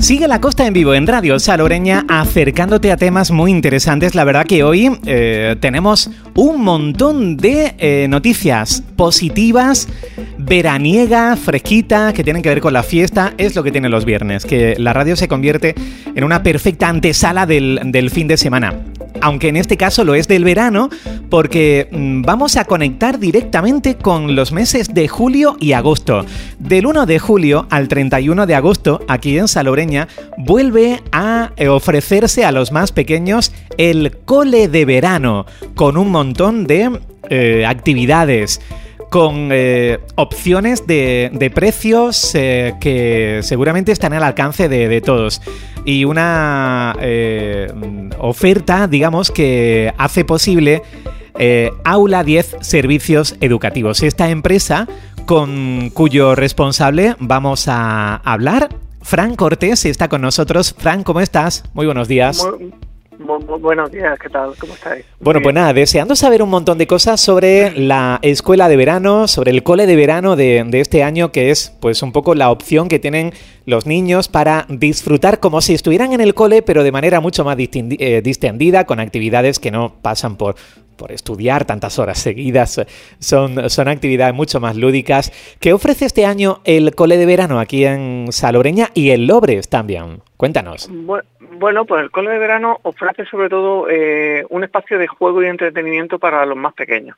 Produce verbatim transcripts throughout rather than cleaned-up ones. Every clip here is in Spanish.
Sigue La Costa en Vivo en Radio Salobreña, acercándote a temas muy interesantes. La verdad que hoy eh, tenemos un montón de eh, noticias positivas, veraniega, fresquita, que tienen que ver con la fiesta. Es lo que tienen los viernes, que la radio se convierte en una perfecta antesala del, del fin de semana. Aunque en este caso lo es del verano, porque mmm, vamos a conectar directamente con los meses de julio y agosto. Del uno de julio al treinta y uno de agosto, aquí en Salobreña, vuelve a ofrecerse a los más pequeños el cole de verano, con un montón de eh, actividades, con eh, opciones de, de precios eh, que seguramente están al alcance de, de todos. Y una eh, oferta, digamos, que hace posible eh, Aula diez Servicios Educativos. Esta empresa con cuyo responsable vamos a hablar. Fran Cortés está con nosotros. Fran, ¿cómo estás? Muy buenos días. Muy, muy, muy buenos días, ¿qué tal? ¿Cómo estáis? Bueno, pues nada, deseando saber un montón de cosas sobre la escuela de verano, sobre el cole de verano de, de este año, que es pues un poco la opción que tienen los niños para disfrutar como si estuvieran en el cole, pero de manera mucho más distendi- eh, distendida, con actividades que no pasan por, por estudiar tantas horas seguidas. Son, son actividades mucho más lúdicas. ¿Qué ofrece este año el cole de verano aquí en Salobreña y en Lobres también? Cuéntanos. Bueno, pues el cole de verano ofrece sobre todo eh, un espacio de juego y entretenimiento para los más pequeños.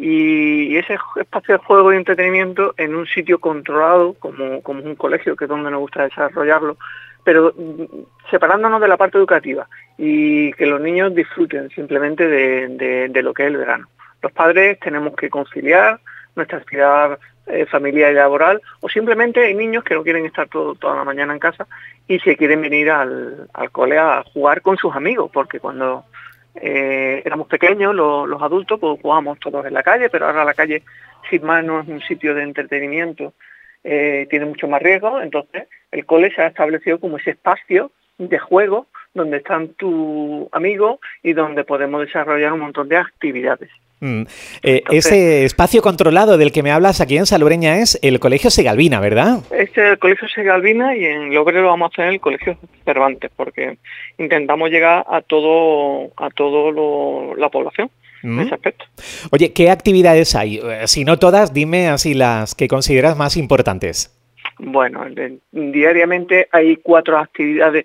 Y ese espacio de juego y entretenimiento en un sitio controlado, como, como un colegio, que es donde nos gusta desarrollarlo, pero separándonos de la parte educativa y que los niños disfruten simplemente de, de, de lo que es el verano. Los padres tenemos que conciliar nuestra actividad eh, familiar y laboral, o simplemente hay niños que no quieren estar todo, toda la mañana en casa y se quieren venir al, al cole a jugar con sus amigos, porque cuando eh, éramos pequeños, los, los adultos, pues jugábamos todos en la calle, pero ahora la calle, sin más, no es un sitio de entretenimiento, eh, tiene mucho más riesgo. Entonces el cole se ha establecido como ese espacio de juego donde están tus amigos y donde podemos desarrollar un montón de actividades. Mm. Eh, Entonces, ese espacio controlado del que me hablas aquí en Salobreña es el Colegio Segalvina, ¿verdad? Este es el Colegio Segalvina, y en Lobres lo vamos a hacer en el Colegio Cervantes, porque intentamos llegar a todo a todo lo, la población mm. en ese aspecto. Oye, ¿qué actividades hay? Si no todas, dime así las que consideras más importantes. Bueno, de, diariamente hay cuatro actividades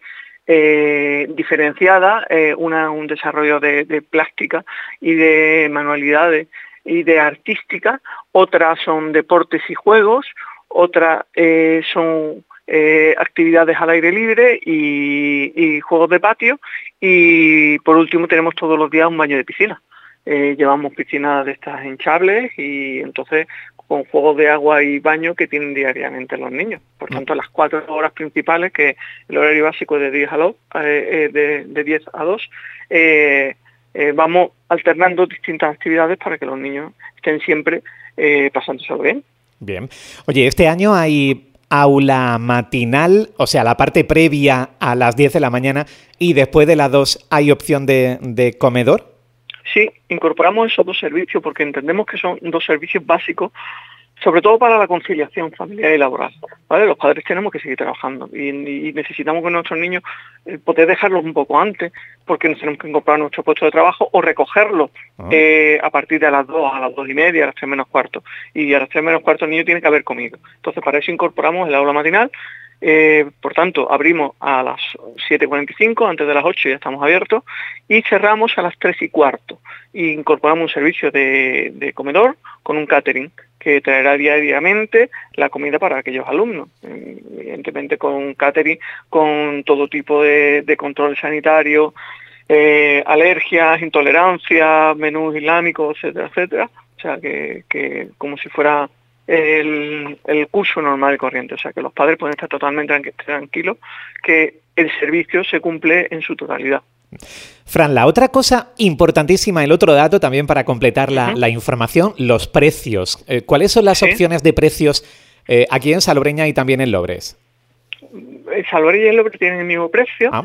Eh, diferenciada, eh, una un desarrollo de, de plástica y de manualidades y de artística, otras son deportes y juegos, otras eh, son eh, actividades al aire libre y, y juegos de patio, y por último tenemos todos los días un baño de piscina. Eh, llevamos piscinas de estas hinchables y entonces con juegos de agua y baño que tienen diariamente los niños. Por tanto, las cuatro horas principales, que el horario básico de diez a dos, eh, de, de diez a dos, eh, eh, vamos alternando distintas actividades para que los niños estén siempre eh, pasándoselo bien. Bien. Oye, este año hay aula matinal, o sea, la parte previa a las diez de la mañana, y después de las dos hay opción de, de comedor. Sí, incorporamos esos dos servicios porque entendemos que son dos servicios básicos, sobre todo para la conciliación familiar y laboral, ¿vale? Los padres tenemos que seguir trabajando y, y necesitamos con nuestros niños eh, poder dejarlos un poco antes, porque nos tenemos que incorporar a nuestro puesto de trabajo o recogerlos uh-huh. eh, a partir de las dos, a las dos y media, a las tres menos cuarto. Y a las tres menos cuarto el niño tiene que haber comido. Entonces, para eso incorporamos el aula matinal. Eh, por tanto, abrimos a las siete cuarenta y cinco, antes de las ocho ya estamos abiertos, y cerramos a las tres y cuarto. Y incorporamos un servicio de, de comedor con un catering que traerá diariamente la comida para aquellos alumnos, evidentemente con un catering con todo tipo de, de control sanitario, eh, alergias, intolerancias, menús islámicos, etcétera, etcétera. O sea, que, que como si fuera El, el curso normal y corriente, o sea que los padres pueden estar totalmente tranquilos que el servicio se cumple en su totalidad. Fran, la otra cosa importantísima, el otro dato también para completar la, uh-huh. la información, los precios. Eh, ¿Cuáles son las ¿Sí? opciones de precios eh, aquí en Salobreña y también en Lobres? En Salobreña y en Lobres tienen el mismo precio ah.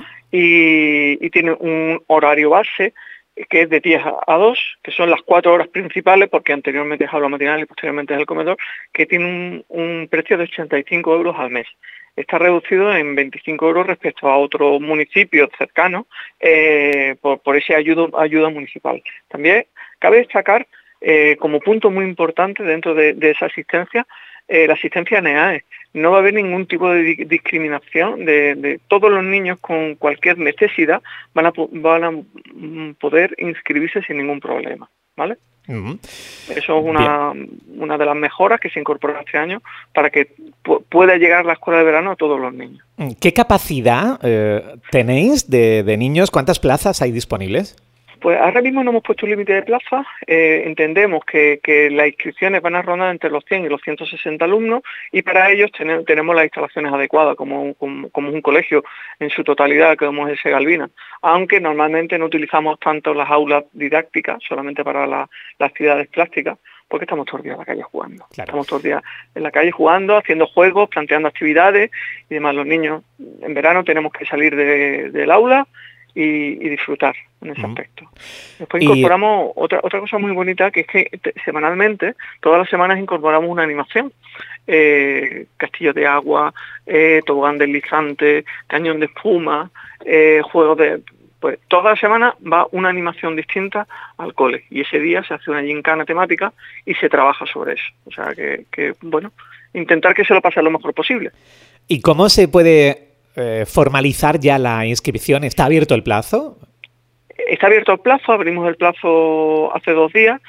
y, y tienen un horario base que es de diez a dos, que son las cuatro horas principales, porque anteriormente es aula matinal y posteriormente es el comedor, que tiene un, un precio de ochenta y cinco euros al mes. está reducido en veinticinco euros respecto a otros municipios cercanos eh, por, por ese ayuda, ayuda municipal. También cabe destacar eh, como punto muy importante dentro de, de esa asistencia, eh, la asistencia N E A E. No va a haber ningún tipo de di- discriminación de, de todos los niños con cualquier necesidad van a, van a poder inscribirse sin ningún problema, ¿vale? Uh-huh. Eso es una, una de las mejoras que se incorpora este año para que pu- pueda llegar la escuela de verano a todos los niños. ¿Qué capacidad eh, tenéis de, de niños? ¿Cuántas plazas hay disponibles? Pues ahora mismo no hemos puesto un límite de plazas, eh, entendemos que, que las inscripciones van a rondar entre los cien y los ciento sesenta alumnos y para ellos ten, tenemos las instalaciones adecuadas como, como, como un colegio en su totalidad, como es el Segalvina, aunque normalmente no utilizamos tanto las aulas didácticas, solamente para la, las actividades plásticas, porque estamos todos los días en la calle jugando. Claro. Estamos todos los días en la calle jugando, haciendo juegos, planteando actividades y demás. Los niños en verano tenemos que salir de, del aula Y, y disfrutar en ese uh-huh. aspecto. Después incorporamos y... otra otra cosa muy bonita, que es que te, semanalmente, todas las semanas incorporamos una animación. Eh, castillo de agua, eh, tobogán deslizante, cañón de espuma, eh, juegos de... Pues toda la semana va una animación distinta al cole y ese día se hace una gincana temática y se trabaja sobre eso. O sea que, que bueno, intentar que se lo pase lo mejor posible. ¿Y cómo se puede Eh, formalizar ya la inscripción? ¿Está abierto el plazo? Está abierto el plazo, abrimos el plazo hace dos días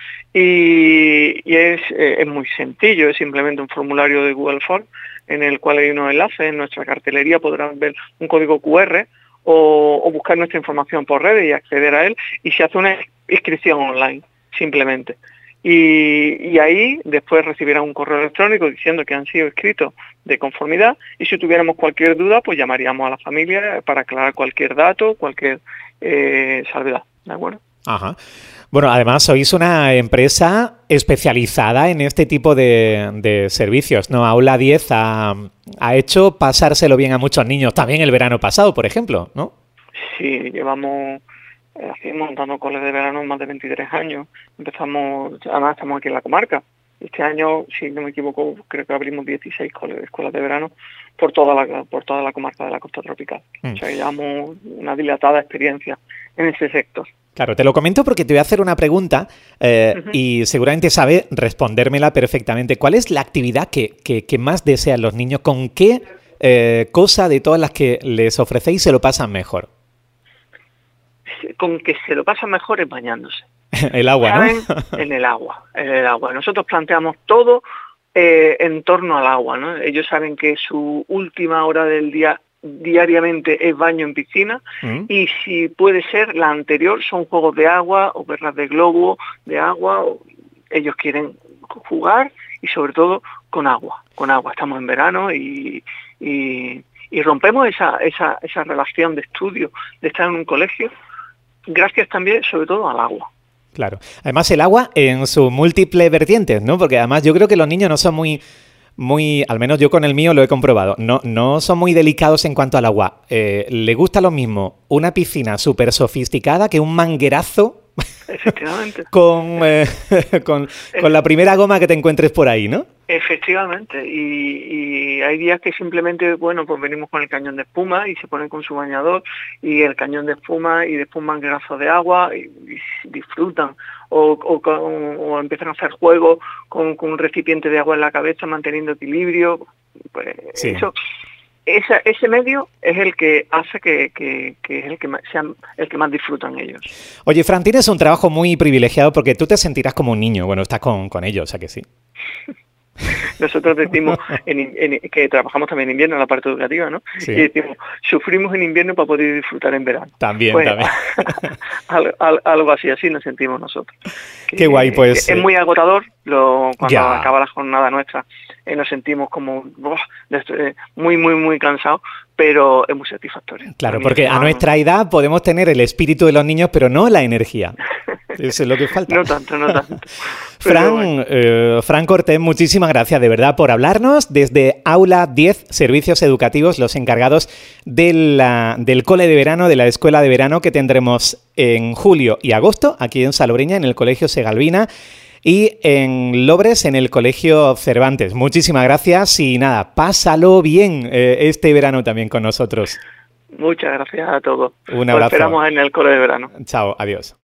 y, y es, eh, es muy sencillo, es simplemente un formulario de Google Form en el cual hay unos enlaces. En nuestra cartelería podrán ver un código cu erre o, o buscar nuestra información por redes y acceder a él y se hace una inscripción online, simplemente. Y, y ahí después recibirán un correo electrónico diciendo que han sido inscritos de conformidad y si tuviéramos cualquier duda pues llamaríamos a la familia para aclarar cualquier dato, cualquier eh, salvedad, ¿de acuerdo? Ajá. Bueno, además sois una empresa especializada en este tipo de, de servicios, ¿no? Aula diez ha, ha hecho pasárselo bien a muchos niños también el verano pasado, por ejemplo, ¿no? Sí, llevamos... Así montando coles de verano más de veintitrés años. Empezamos, además estamos aquí en la comarca. Este año, si no me equivoco, creo que abrimos dieciséis coles, escuelas de verano por toda la por toda la comarca de la costa tropical. Mm. O sea, llevamos una dilatada experiencia en ese sector. Claro, te lo comento porque te voy a hacer una pregunta eh, uh-huh. y seguramente sabes respondérmela perfectamente. ¿Cuál es la actividad que, que, que más desean los niños? ¿Con qué eh, cosa de todas las que les ofrecéis se lo pasan mejor? Con que se lo pasan mejor es bañándose. El agua, ¿no? En el agua, en el agua. Nosotros planteamos todo eh, en torno al agua, ¿no? Ellos saben que su última hora del día diariamente es baño en piscina mm. y si puede ser la anterior son juegos de agua o perlas de globo de agua. O ellos quieren jugar y sobre todo con agua. Con agua. Estamos en verano y... y y rompemos esa, esa, esa relación de estudio, de estar en un colegio, gracias también, sobre todo, al agua. Claro. Además, el agua en sus múltiples vertientes, ¿no? Porque además yo creo que los niños no son muy, muy, al menos yo con el mío lo he comprobado, no, no son muy delicados en cuanto al agua. Eh, le gusta lo mismo una piscina súper sofisticada que un manguerazo Efectivamente. con, eh, con, con la primera goma que te encuentres por ahí, ¿no? Efectivamente, y, y hay días que simplemente, bueno, pues venimos con el cañón de espuma y se ponen con su bañador y el cañón de espuma y después un manguerazo de agua y, y disfrutan o, o, con, o empiezan a hacer juegos con, con un recipiente de agua en la cabeza manteniendo equilibrio, pues sí. Eso... Esa, ese medio es el que hace que, que, que es el que más, sea el que más disfrutan ellos. Oye, Fran, tienes un trabajo muy privilegiado porque tú te sentirás como un niño. Bueno, estás con, con ellos, o sea que sí. Nosotros decimos en, en, que trabajamos también en invierno en la parte educativa, ¿no? Sí. Y decimos, sufrimos en invierno para poder disfrutar en verano. También, pues, también. algo, algo así, así nos sentimos nosotros. Que, Qué guay, pues. Es muy agotador lo, cuando ya. acaba la jornada nuestra. Eh, nos sentimos como oh, muy, muy, muy cansados, pero es muy satisfactorio. Claro, porque a nuestra edad podemos tener el espíritu de los niños, pero no la energía. Eso es lo que falta. No tanto, no tanto. Fran, bueno. eh, Fran Cortés, muchísimas gracias de verdad por hablarnos. Desde Aula diez, Servicios Educativos, los encargados de la, del cole de verano, de la escuela de verano que tendremos en julio y agosto, aquí en Salobreña, en el Colegio Segalvina. y en Lobres, en el Colegio Cervantes. Muchísimas gracias y nada, pásalo bien eh, este verano también con nosotros. Muchas gracias a todos. Un abrazo. Nos esperamos en el cole de verano. Chao, adiós.